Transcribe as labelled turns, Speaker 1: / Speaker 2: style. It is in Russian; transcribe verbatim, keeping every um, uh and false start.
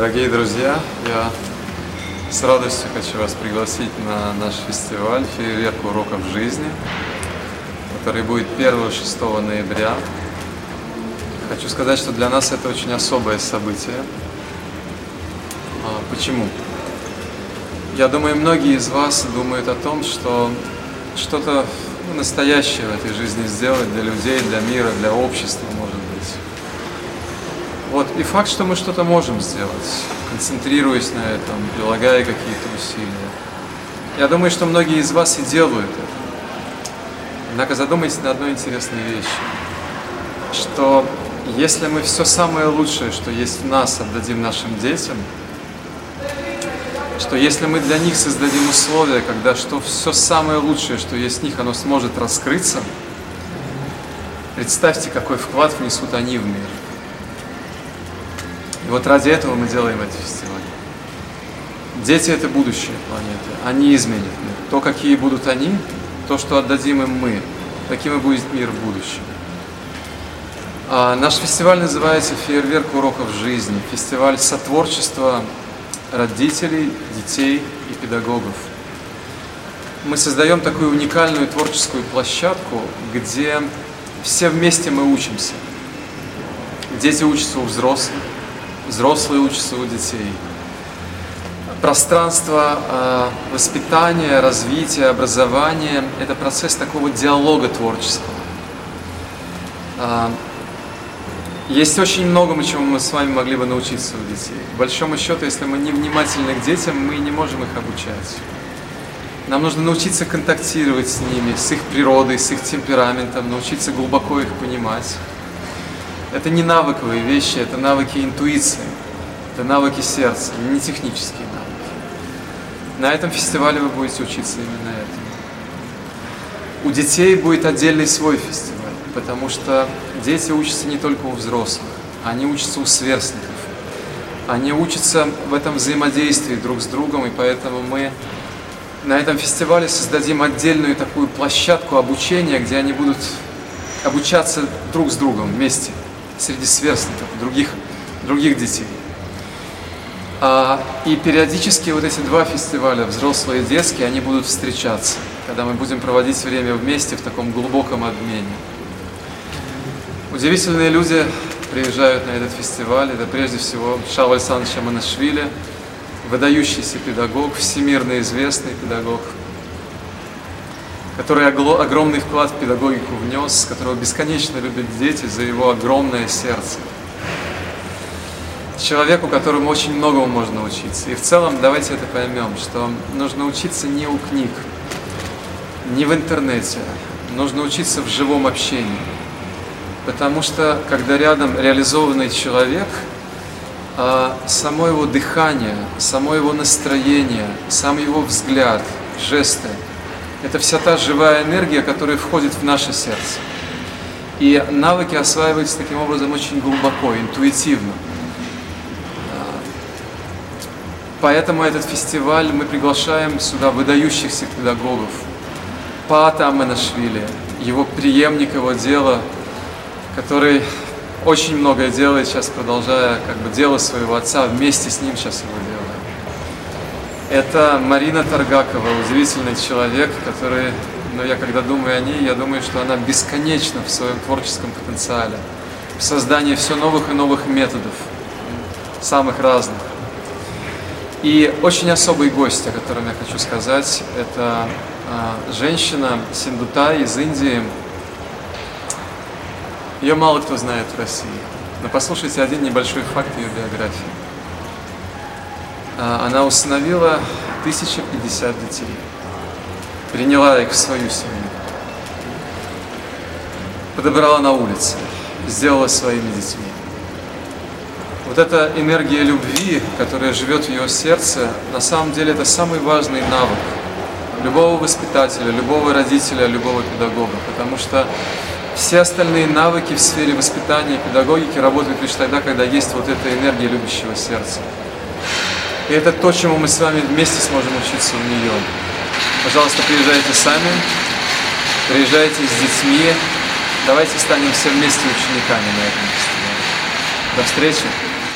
Speaker 1: Дорогие друзья, я с радостью хочу вас пригласить на наш фестиваль «Фейерверк уроков жизни», который будет первого-шестого ноября. Хочу сказать, что для нас это очень особое событие. Почему? Я думаю, многие из вас думают о том, что что-то ну, настоящее в этой жизни сделать для людей, для мира, для общества, может быть. Вот. И факт, что мы что-то можем сделать, концентрируясь на этом, прилагая какие-то усилия. Я думаю, что многие из вас и делают это. Однако задумайтесь над одной интересной вещью, что если мы все самое лучшее, что есть в нас, отдадим нашим детям, что если мы для них создадим условия, когда что все самое лучшее, что есть в них, оно сможет раскрыться, представьте, какой вклад внесут они в мир. И вот ради этого мы делаем этот фестиваль. Дети – это будущее планеты, они изменят мир. То, какие будут они, то, что отдадим им мы, таким и будет мир в будущем. А наш фестиваль называется «Фейерверк уроков жизни», фестиваль сотворчества родителей, детей и педагогов. Мы создаем такую уникальную творческую площадку, где все вместе мы учимся. Дети учатся у взрослых, взрослые учатся у детей. Пространство воспитания, развития, образования – это процесс такого диалога творческого. Есть очень многому, чему мы с вами могли бы научиться у детей. По большому счету, если мы не внимательны к детям, мы не можем их обучать. Нам нужно научиться контактировать с ними, с их природой, с их темпераментом, научиться глубоко их понимать. Это не навыковые вещи, это навыки интуиции, это навыки сердца, не технические навыки. На этом фестивале вы будете учиться именно этому. У детей будет отдельный свой фестиваль, потому что дети учатся не только у взрослых, они учатся у сверстников. Они учатся в этом взаимодействии друг с другом, и поэтому мы на этом фестивале создадим отдельную такую площадку обучения, где они будут обучаться друг с другом вместе, среди сверстников, других, других детей. А, и периодически вот эти два фестиваля, взрослые и детские, они будут встречаться, когда мы будем проводить время вместе в таком глубоком обмене. Удивительные люди приезжают на этот фестиваль. Это прежде всего Шауль Александрович Аманашвили, выдающийся педагог, всемирно известный педагог, который огромный вклад в педагогику внес, которого бесконечно любят дети за его огромное сердце. Человеку, которому очень многому можно учиться. И в целом давайте это поймем, что нужно учиться не у книг, не в интернете, нужно учиться в живом общении. Потому что, когда рядом реализованный человек, само его дыхание, само его настроение, сам его взгляд, жесты – это вся та живая энергия, которая входит в наше сердце. И навыки осваиваются таким образом очень глубоко, интуитивно. Поэтому этот фестиваль мы приглашаем сюда выдающихся педагогов. Паата Аманашвили, его преемник, его дела, который очень многое делает сейчас, продолжая как бы дело своего отца, вместе с ним сейчас его делаем. Это Марина Таргакова, удивительный человек, который, ну я когда думаю о ней, я думаю, что она бесконечна в своем творческом потенциале, в создании все новых и новых методов, самых разных. И очень особый гость, о котором я хочу сказать, это а, женщина Синдутай из Индии. Ее мало кто знает в России, но послушайте один небольшой факт ее биографии. Она усыновила тысячу пятьдесят детей, приняла их в свою семью, подобрала на улице, сделала своими детьми. Вот эта энергия любви, которая живет в ее сердце, на самом деле это самый важный навык любого воспитателя, любого родителя, любого педагога, потому что все остальные навыки в сфере воспитания и педагогики работают лишь тогда, когда есть вот эта энергия любящего сердца. И это то, чему мы с вами вместе сможем учиться у нее. Пожалуйста, приезжайте сами, приезжайте с детьми, давайте станем все вместе учениками на этом фестивале. До встречи!